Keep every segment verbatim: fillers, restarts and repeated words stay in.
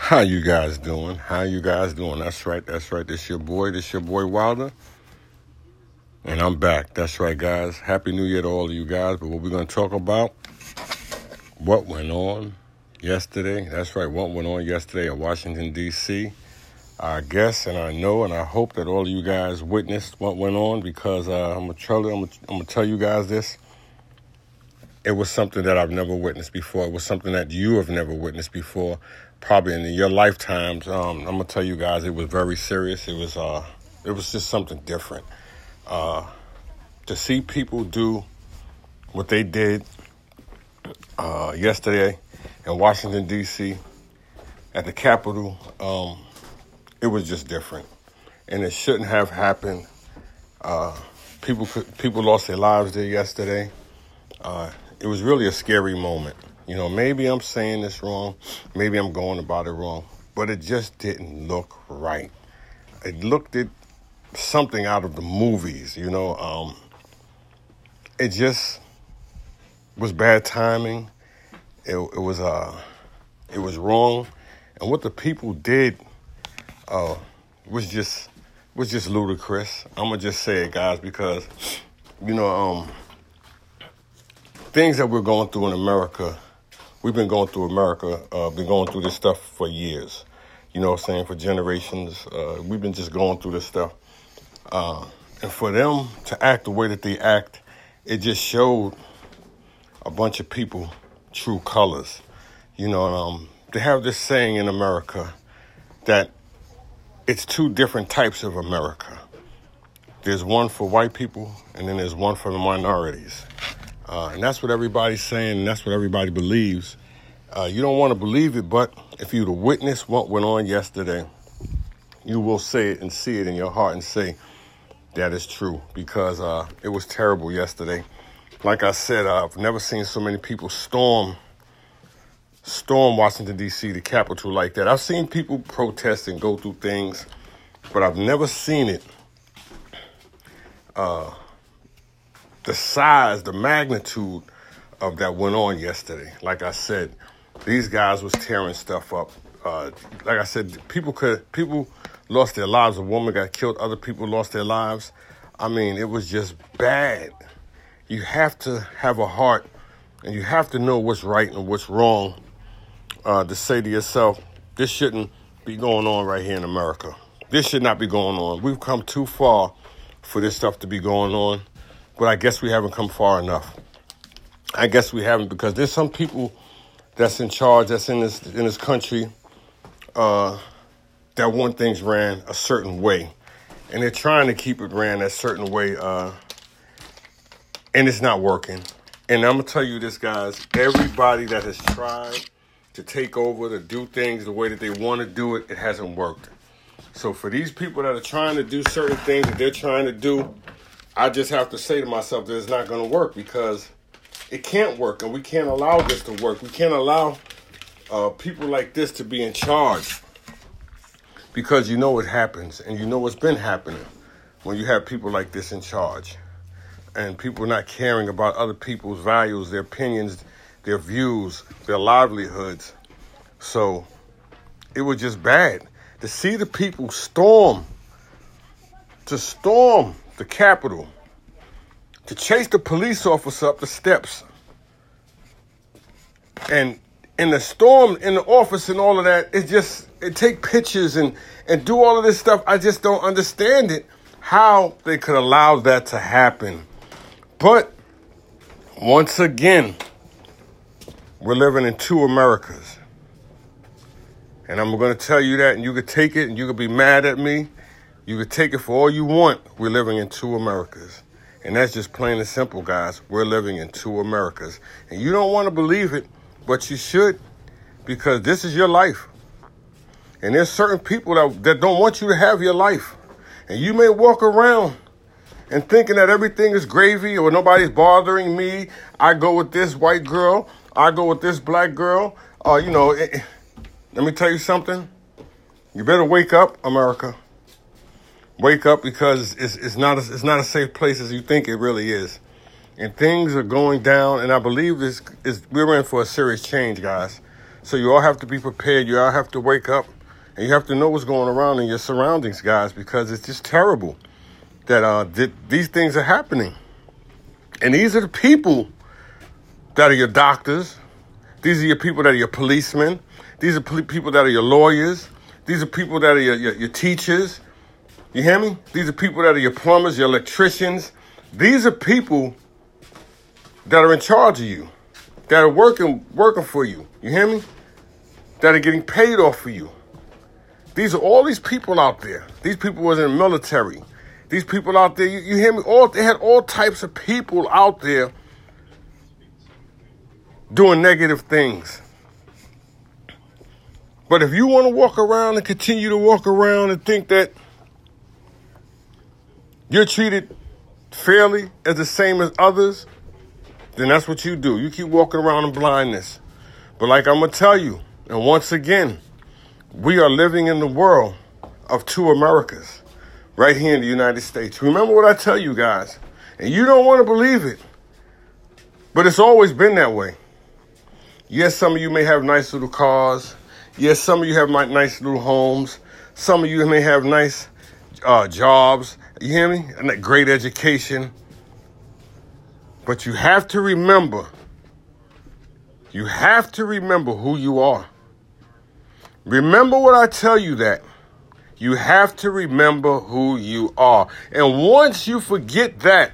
How you guys doing? How you guys doing? That's right, that's right. This your boy, this your boy Wilder. And I'm back. That's right, guys. Happy New Year to all of you guys. But what we're going to talk about, what went on yesterday. That's right, what went on yesterday in Washington, D C I guess, and I know, and I hope that all of you guys witnessed what went on because uh, I'm going to tell you, I'm going to tell you guys this. It was something that I've never witnessed before. It was something that you have never witnessed before, probably in your lifetimes. Um, I'm gonna tell you guys, it was very serious. It was, uh, it was just something different. Uh, to see people do what they did uh, yesterday in Washington D C at the Capitol, um, it was just different, and it shouldn't have happened. Uh, people, people lost their lives there yesterday. Uh, It was really a scary moment. You know, maybe I'm saying this wrong. Maybe I'm going about it wrong. But it just didn't look right. It looked at something out of the movies, you know. Um, it just was bad timing. It, it was uh, it was wrong. And what the people did uh, was just was just ludicrous. I'm going to just say it, guys, because, you know, um, things that we're going through in America, we've been going through America, uh, been going through this stuff for years. You know what I'm saying? For generations. Uh, we've been just going through this stuff. Uh, and for them to act the way that they act, it just showed a bunch of people true colors. You know, um, they have this saying in America that it's two different types of America. There's one for white people, and then there's one for the minorities. Uh, and that's what everybody's saying, and that's what everybody believes. Uh, you don't want to believe it, but if you were to witness what went on yesterday, you will say it and see it in your heart and say that is true, because uh, it was terrible yesterday. Like I said, uh, I've never seen so many people storm, storm Washington, D C, the Capitol like that. I've seen people protest and go through things, but I've never seen it uh, the size, the magnitude of that went on yesterday. Like I said, these guys was tearing stuff up. Uh, like I said, people could people lost their lives. A woman got killed. Other people lost their lives. I mean, it was just bad. You have to have a heart, and you have to know what's right and what's wrong uh, to say to yourself, this shouldn't be going on right here in America. This should not be going on. We've come too far for this stuff to be going on. But I guess we haven't come far enough. I guess we haven't, because there's some people that's in charge, that's in this in this country, uh, that want things ran a certain way. And they're trying to keep it ran that certain way, uh, and it's not working. And I'm going to tell you this, guys, everybody that has tried to take over, to do things the way that they want to do it, it hasn't worked. So for these people that are trying to do certain things that they're trying to do, I just have to say to myself that it's not going to work, because it can't work, and we can't allow this to work. We can't allow uh, people like this to be in charge, because you know it happens, and you know what's been happening when you have people like this in charge, and people not caring about other people's values, their opinions, their views, their livelihoods. So it was just bad to see the people storm, to storm the Capitol, to chase the police officer up the steps, and in the storm in the office and all of that. It just, it take pictures and, and do all of this stuff. I just don't understand it, how they could allow that to happen. But once again, we're living in two Americas. And I'm going to tell you that, and you could take it and you could be mad at me. You could take it for all you want. We're living in two Americas. And that's just plain and simple, guys. We're living in two Americas. And you don't want to believe it, but you should, because this is your life. And there's certain people that, that don't want you to have your life. And you may walk around and thinking that everything is gravy or nobody's bothering me. I go with this white girl. I go with this black girl. Uh, you know, it, let me tell you something. You better wake up, America. Wake up, because it's it's not a, it's not a safe place as you think it really is, and things are going down. And I believe this is we're in for a serious change, guys. So you all have to be prepared. You all have to wake up, and you have to know what's going around in your surroundings, guys, because it's just terrible that uh, th- these things are happening. And these are the people that are your doctors. These are your people that are your policemen. These are pol- people that are your lawyers. These are people that are your, your, your teachers. You hear me? These are people that are your plumbers, your electricians. These are people that are in charge of you, that are working working for you. You hear me? That are getting paid off for you. These are all these people out there. These people was in the military. These people out there, you, you hear me? All they had all types of people out there doing negative things. But if you want to walk around and continue to walk around and think that you're treated fairly as the same as others, then that's what you do. You keep walking around in blindness. But like I'm going to tell you, and once again, we are living in the world of two Americas right here in the United States. Remember what I tell you guys, and you don't want to believe it, but it's always been that way. Yes, some of you may have nice little cars. Yes, some of you have nice little homes. Some of you may have nice uh, jobs. You hear me? And a great education. But you have to remember, you have to remember who you are. Remember what I tell you that. You have to remember who you are. And once you forget that,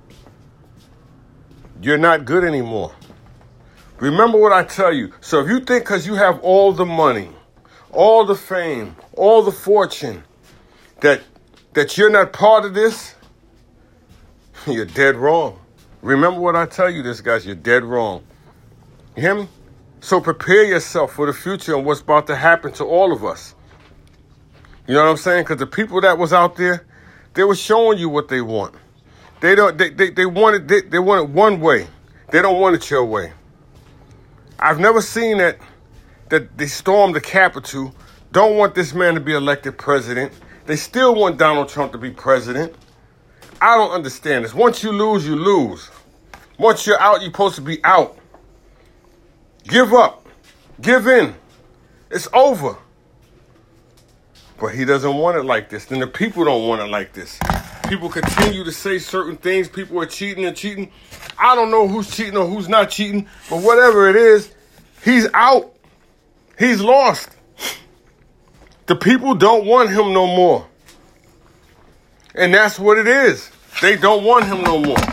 you're not good anymore. Remember what I tell you. So if you think because you have all the money, all the fame, all the fortune, that that you're not part of this, you're dead wrong. Remember what I tell you this, guys. You're dead wrong. You hear me? So prepare yourself for the future and what's about to happen to all of us. You know what I'm saying? Because the people that was out there, they were showing you what they want. They don't. They they, they wanted they, they want it one way. They don't want it your way. I've never seen that that they stormed the Capitol, don't want this man to be elected president. They still want Donald Trump to be president. I don't understand this. Once you lose, you lose. Once you're out, you're supposed to be out. Give up. Give in. It's over. But he doesn't want it like this. Then the people don't want it like this. People continue to say certain things. People are cheating and cheating. I don't know who's cheating or who's not cheating, but whatever it is, he's out. He's lost. The people don't want him no more. And that's what it is. They don't want him no more.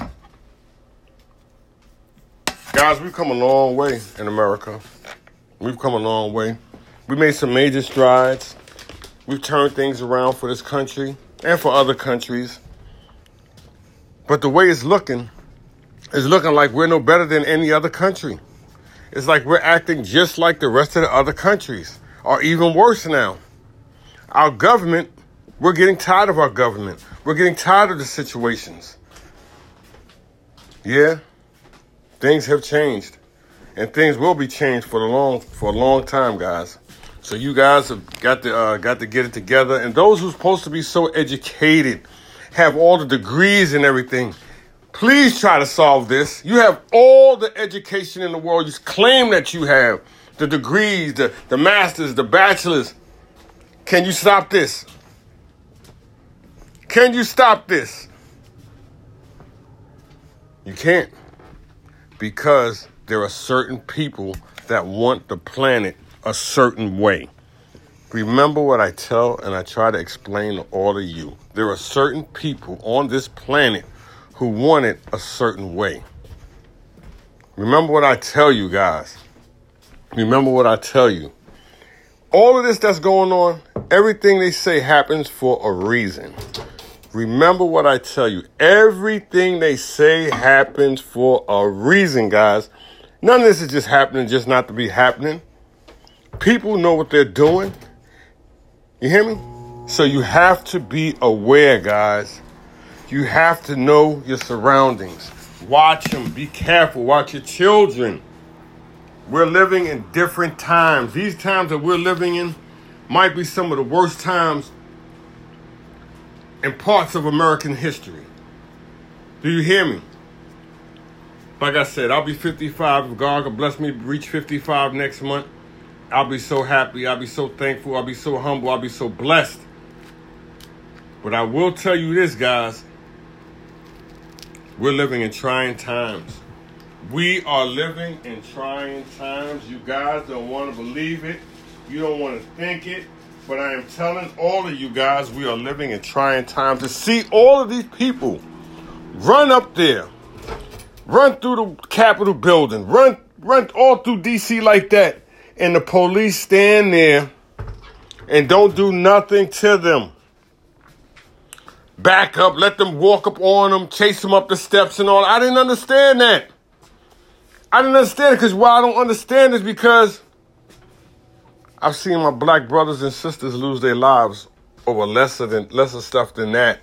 Guys, we've come a long way in America. We've come a long way. We made some major strides. We've turned things around for this country and for other countries. But the way it's looking, it's looking like we're no better than any other country. It's like we're acting just like the rest of the other countries, or even worse now. Our government, we're getting tired of our government. We're getting tired of the situations. Yeah, things have changed, and things will be changed for the long for a long time, guys. So you guys have got to uh, got to get it together. And those who're supposed to be so educated, have all the degrees and everything, please try to solve this. You have all the education in the world. You claim that you have the degrees, the, the masters, the bachelors. Can you stop this? Can you stop this? You can't. Because there are certain people that want the planet a certain way. Remember what I tell and I try to explain to all of you. There are certain people on this planet who want it a certain way. Remember what I tell you, guys. Remember what I tell you. All of this that's going on, everything they say happens for a reason. Remember what I tell you. Everything they say happens for a reason, guys. None of this is just happening just not to be happening. People know what they're doing. You hear me? So you have to be aware, guys. You have to know your surroundings. Watch them. Be careful. Watch your children. We're living in different times. These times that we're living in might be some of the worst times in parts of American history. Do you hear me? Like I said, I'll be fifty-five. If God will bless me to reach fifty-five next month. I'll be so happy. I'll be so thankful. I'll be so humble. I'll be so blessed. But I will tell you this, guys. We're living in trying times. We are living in trying times. You guys don't want to believe it. You don't want to think it. But I am telling all of you guys, we are living in trying times. To see all of these people run up there, run through the Capitol building, run, run all through D C like that, and the police stand there and don't do nothing to them. Back up, let them walk up on them, chase them up the steps and all. I didn't understand that. I didn't understand it because why I don't understand is because I've seen my black brothers and sisters lose their lives over lesser than lesser stuff than that.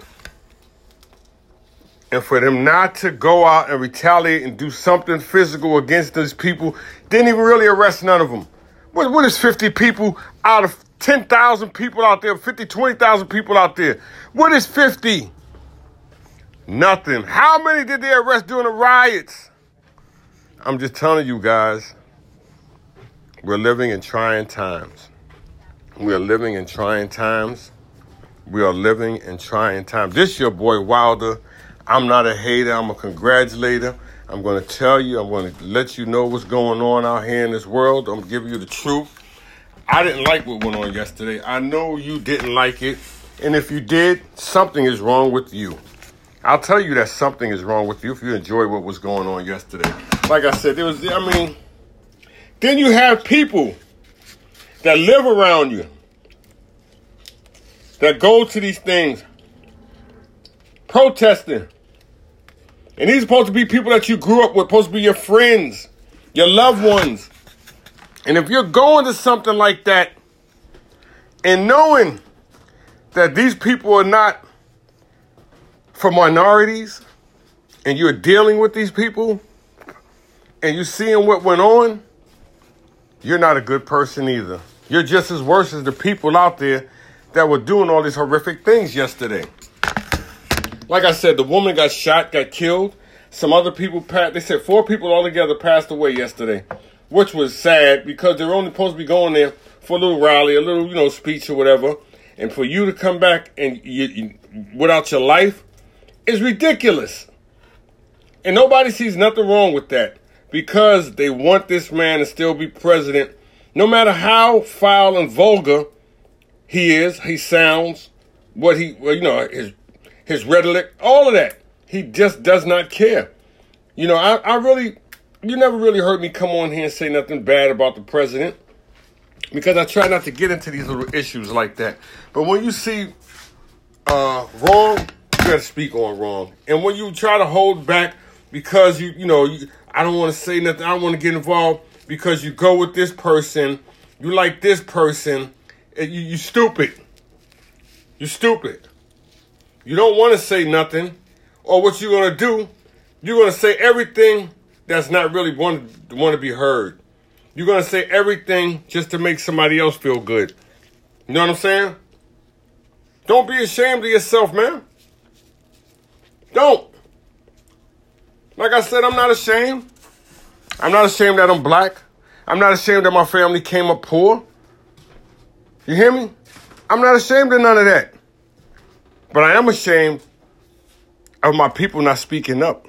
And for them not to go out and retaliate and do something physical against these people, didn't even really arrest none of them. What, what is fifty people out of ten thousand people out there, fifty, twenty thousand people out there? What is fifty? Nothing. How many did they arrest during the riots? I'm just telling you guys, we're living in trying times. We are living in trying times. We are living in trying times. This your boy Wilder. I'm not a hater. I'm a congratulator. I'm going to tell you. I'm going to let you know what's going on out here in this world. I'm giving you the truth. I didn't like what went on yesterday. I know you didn't like it. And if you did, something is wrong with you. I'll tell you that something is wrong with you if you enjoyed what was going on yesterday. Like I said, there was, I mean, then you have people that live around you, that go to these things, protesting. And these are supposed to be people that you grew up with, supposed to be your friends, your loved ones. And if you're going to something like that and knowing that these people are not for minorities and you're dealing with these people and you're seeing what went on, you're not a good person either. You're just as worse as the people out there that were doing all these horrific things yesterday. Like I said, the woman got shot, got killed. Some other people, passed. They said four people altogether passed away yesterday, which was sad because they're only supposed to be going there for a little rally, a little, you know, speech or whatever. And for you to come back and you, you, without your life is ridiculous. And nobody sees nothing wrong with that because they want this man to still be president. No matter how foul and vulgar he is, he sounds, what he, well, you know, his his rhetoric, all of that. He just does not care. You know, I, I really, you never really heard me come on here and say nothing bad about the president because I try not to get into these little issues like that. But when you see uh, wrong, you got to speak on wrong. And when you try to hold back because you, you know, you, I don't want to say nothing, I don't want to get involved because you go with this person, you like this person, and you, you stupid. You're stupid. You don't want to say nothing, or what you're going to do, you're going to say everything that's not really want, want to be heard. You're going to say everything just to make somebody else feel good. You know what I'm saying? Don't be ashamed of yourself, man. Don't. Like I said, I'm not ashamed. I'm not ashamed that I'm black. I'm not ashamed that my family came up poor. You hear me? I'm not ashamed of none of that. But I am ashamed of my people not speaking up.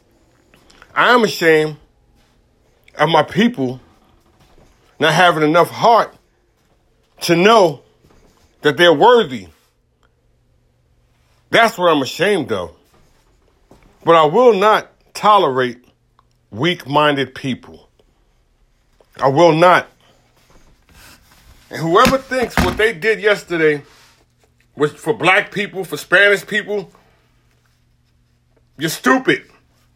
I am ashamed of my people not having enough heart to know that they're worthy. That's what I'm ashamed of. But I will not tolerate weak-minded people. I will not. And whoever thinks what they did yesterday was for black people, for Spanish people, you're stupid.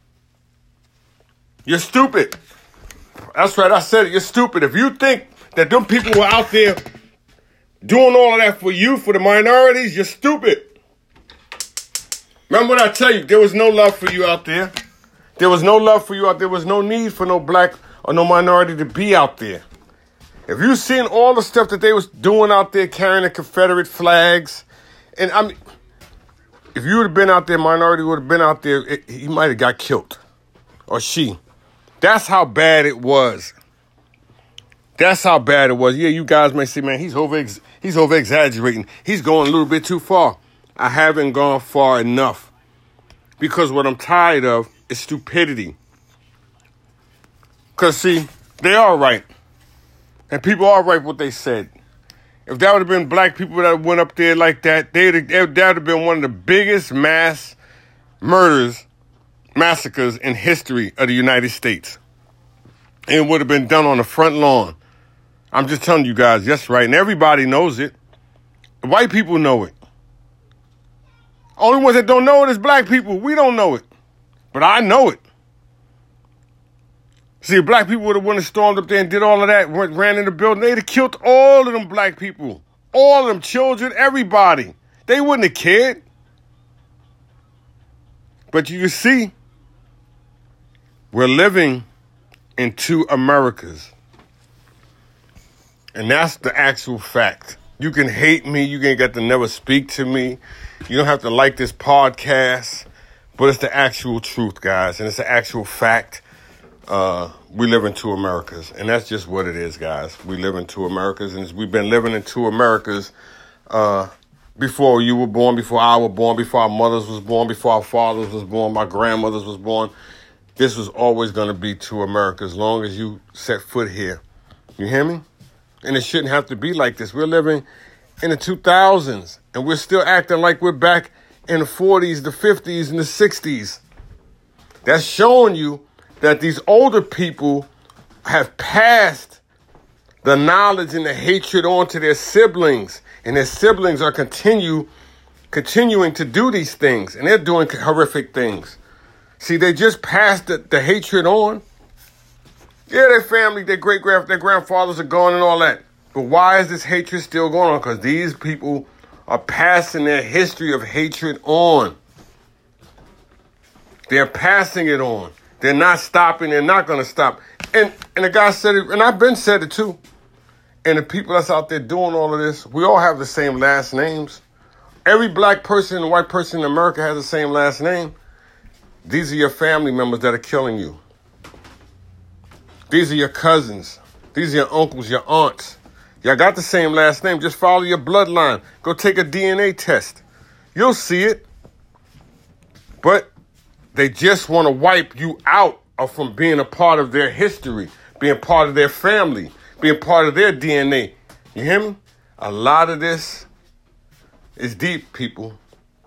You're stupid. That's right, I said it. You're stupid. If you think that them people were out there doing all of that for you, for the minorities, you're stupid. Remember what I tell you, there was no love for you out there. There was no love for you out there. There was no need for no black or no minority to be out there. If you seen all the stuff that they was doing out there, carrying the Confederate flags, and I mean, if you would have been out there, minority would have been out there, it, he might have got killed, or she. That's how bad it was. That's how bad it was. Yeah, you guys may say, man, he's over he's over exaggerating. He's going a little bit too far. I haven't gone far enough. Because what I'm tired of is stupidity. Because, see, they are right. And people are right what they said. If that would have been black people that went up there like that, they'd, that would have been one of the biggest mass murders, massacres in history of the United States. And it would have been done on the front lawn. I'm just telling you guys, that's right. And everybody knows it. The white people know it. Only ones that don't know it is black people. We don't know it. But I know it. See, if black people would have went and stormed up there and did all of that, went, ran in the building, they'd have killed all of them black people. All of them children, everybody. They wouldn't have cared. But you see, we're living in two Americas. And that's the actual fact. You can hate me. You can get to never speak to me. You don't have to like this podcast. But it's the actual truth, guys. And it's the actual fact. Uh, we live in two Americas. And that's just what it is, guys. We live in two Americas. And we've been living in two Americas uh, before you were born, before I was born, before our mothers was born, before our fathers was born, my grandmothers was born. This was always going to be two Americas as long as you set foot here. You hear me? And it shouldn't have to be like this. We're living in the two thousands, and we're still acting like we're back in the forties, the fifties, and the sixties. That's showing you that these older people have passed the knowledge and the hatred on to their siblings, and their siblings are continue continuing to do these things, and they're doing horrific things. See, they just passed the, the hatred on. Yeah, their family, their great grand, their grandfathers are gone and all that. But why is this hatred still going on? Because these people are passing their history of hatred on. They're passing it on. They're not stopping. They're not going to stop. And and the guy said it, and I've been said it too. And the people that's out there doing all of this, we all have the same last names. Every black person and white person in America has the same last name. These are your family members that are killing you. These are your cousins. These are your uncles, your aunts. Y'all got the same last name. Just follow your bloodline. Go take a D N A test. You'll see it. But they just want to wipe you out of from being a part of their history, being part of their family, being part of their D N A. You hear me? A lot of this is deep, people.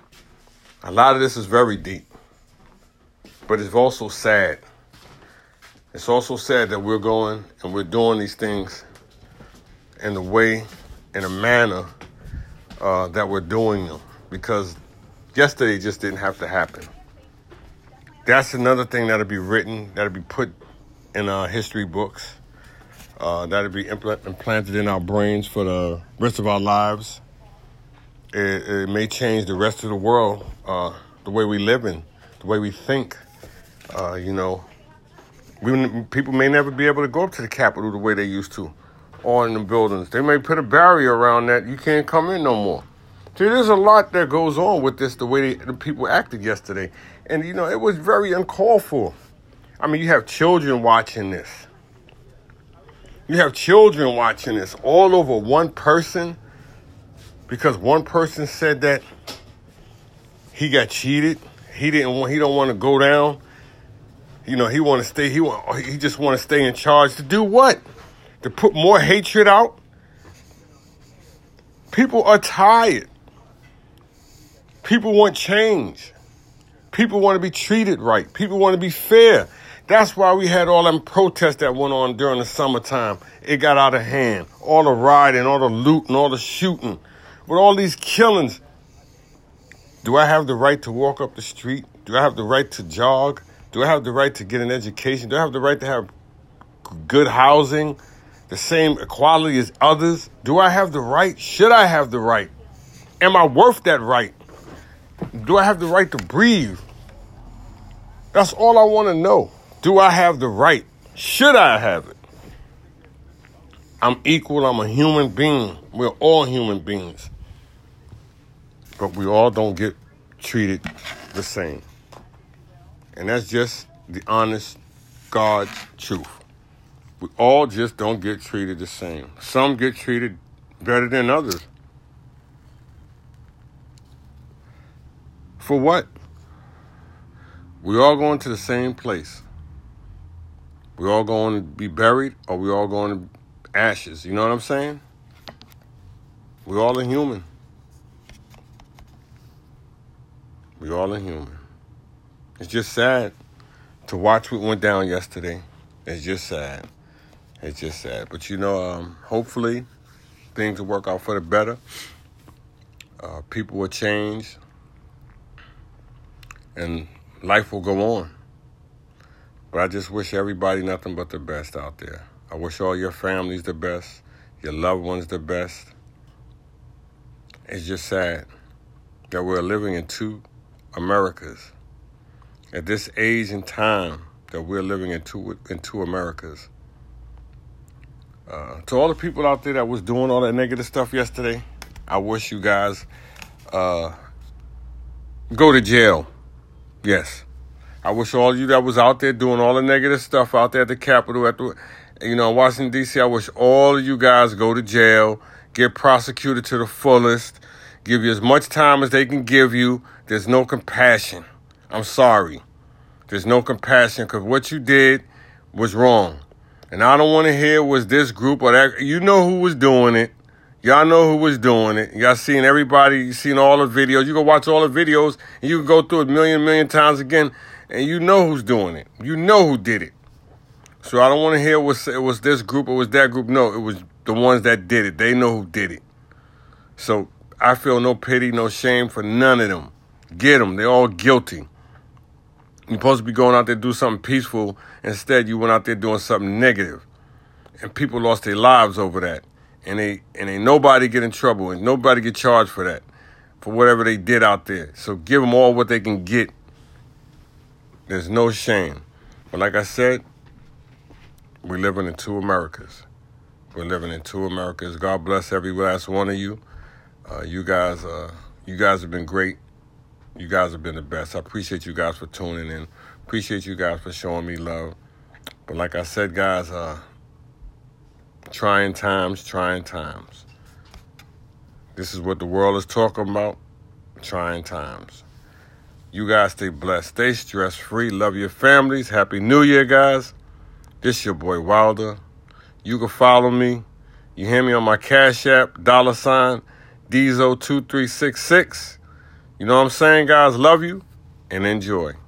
A lot of this is very deep. But it's also sad. It's also sad that we're going and we're doing these things in the way, in a manner uh, that we're doing them. Because yesterday just didn't have to happen. That's another thing that'll be written, that'll be put in our history books. Uh, that'll be impl- implanted in our brains for the rest of our lives. It, it may change the rest of the world, uh, the way we live in, the way we think. Uh, you know, we, people may never be able to go up to the Capitol the way they used to, or in the buildings. They may put a barrier around that. You can't come in no more. See, there's a lot that goes on with this, the way they, the people acted yesterday. And, you know, it was very uncalled for. I mean, you have children watching this. You have children watching this all over one person because one person said that he got cheated. He didn't want, he don't want to go down. You know, he want to stay, he want, he just want to stay in charge. To do what? To put more hatred out? People are tired. People want change. People want to be treated right. People want to be fair. That's why we had all them protests that went on during the summertime. It got out of hand. All the rioting, all the looting, all the shooting. With all these killings. Do I have the right to walk up the street? Do I have the right to jog? Do I have the right to get an education? Do I have the right to have good housing? The same equality as others? Do I have the right? Should I have the right? Am I worth that right? Do I have the right to breathe? That's all I want to know. Do I have the right? Should I have it? I'm equal. I'm a human being. We're all human beings. But we all don't get treated the same. And that's just the honest God's truth. We all just don't get treated the same. Some get treated better than others. For what? We all going to the same place. We all going to be buried, or we all going to ashes. You know what I'm saying? We all are human. We all are human. It's just sad to watch what went down yesterday. It's just sad. It's just sad. But, you know, um, hopefully things will work out for the better. Uh, people will change. And life will go on. But I just wish everybody nothing but the best out there. I wish all your families the best. Your loved ones the best. It's just sad that we're living in two Americas. At this age and time that we're living in two, in two Americas. Uh, to all the people out there that was doing all that negative stuff yesterday, I wish you guys uh, go to jail. Yes. I wish all of you that was out there doing all the negative stuff out there at the Capitol, at the, you know, Washington, D C, I wish all of you guys go to jail, get prosecuted to the fullest, give you as much time as they can give you. There's no compassion. I'm sorry. There's no compassion because what you did was wrong. And I don't want to hear was this group or that. You know who was doing it. Y'all know who was doing it. Y'all seen everybody. You seen all the videos. You can watch all the videos and you can go through it a million, million times again. And you know who's doing it. You know who did it. So I don't want to hear it was, it was this group or was that group. No, it was the ones that did it. They know who did it. So I feel no pity, no shame for none of them. Get them. They're all guilty. You're supposed to be going out there to do something peaceful. Instead, you went out there doing something negative. And people lost their lives over that. And they and ain't nobody get in trouble. And nobody get charged for that. For whatever they did out there. So give them all what they can get. There's no shame. But like I said, we're living in two Americas. We're living in two Americas. God bless every last one of you. Uh, you guys, uh, you guys have been great. You guys have been the best. I appreciate you guys for tuning in. Appreciate you guys for showing me love. But like I said, guys, uh, trying times, trying times. This is what the world is talking about. Trying times. You guys stay blessed. Stay stress-free. Love your families. Happy New Year, guys. This your boy Wilder. You can follow me. You hear me on my Cash App, dollar sign, D Z O two three six six. You know what I'm saying, guys? Love you and enjoy.